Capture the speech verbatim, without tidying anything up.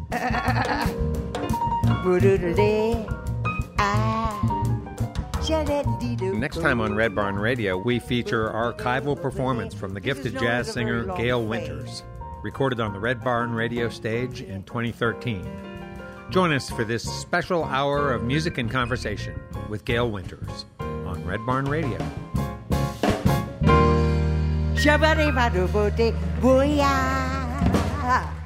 Next time on Red Barn Radio, we feature archival performance from the gifted jazz singer Gail Winters, recorded on the Red Barn Radio stage in twenty thirteen. Join us for this special hour of music and conversation with Gail Winters on Red Barn Radio. Shabba-dee-ba-doo-boo-dee, booyah.